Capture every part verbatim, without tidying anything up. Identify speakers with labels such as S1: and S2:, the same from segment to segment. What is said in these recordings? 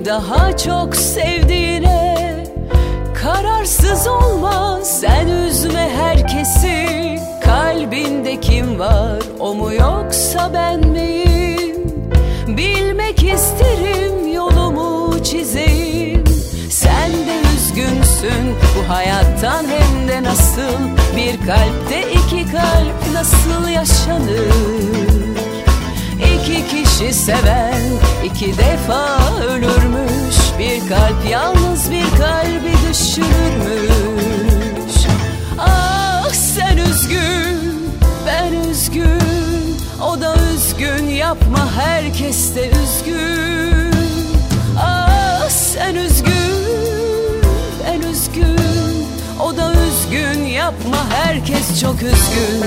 S1: Seni daha çok sevdiğine kararsız olma, sen üzme herkesi. Kalbinde kim var, o mu yoksa ben miyim? Bilmek isterim, yolumu çizeyim. Sen de üzgünsün bu hayattan, hem de nasıl? Bir kalpte iki kalp nasıl yaşanır? İki kişi seven iki defa ölürmüş. Bir kalp yalnız bir kalbi düşürürmüş. Ah sen üzgün, ben üzgün, o da üzgün. Yapma, herkes de üzgün. Ah sen üzgün, ben üzgün, o da üzgün. Yapma, herkes çok üzgün.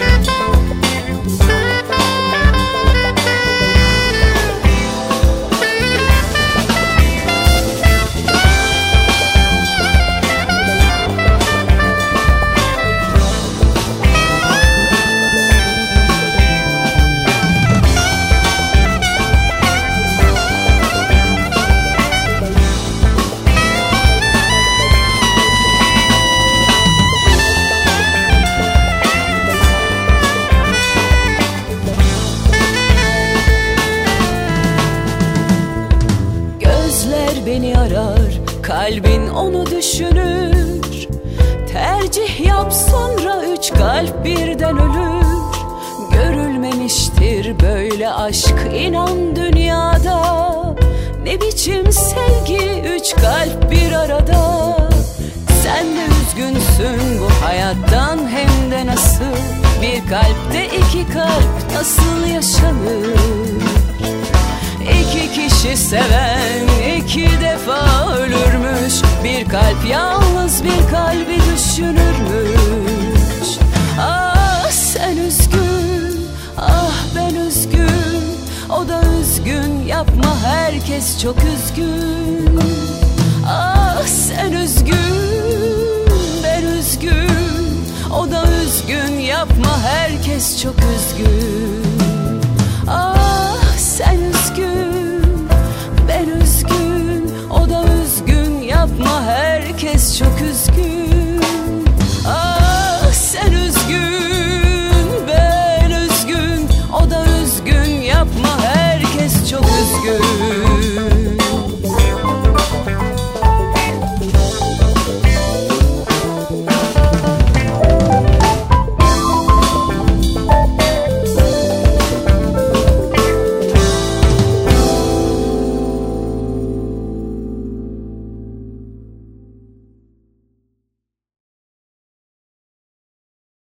S1: Beni arar, kalbin onu düşünür. Tercih yap, sonra üç kalp birden ölür. Görülmemiştir böyle aşk, inan dünyada. Ne biçim sevgi, üç kalp bir arada. Sen de üzgünsün bu hayattan, hem de nasıl? Bir kalpte iki kalp nasıl yaşanır? İki kişi seven iki defa ölürmüş. Bir kalp yalnız bir kalbi düşünürmüş. Ah sen üzgün, ah ben üzgün, o da üzgün. Yapma, herkes çok üzgün. Ah sen üzgün, ben üzgün, o da üzgün. Yapma, herkes çok üzgün.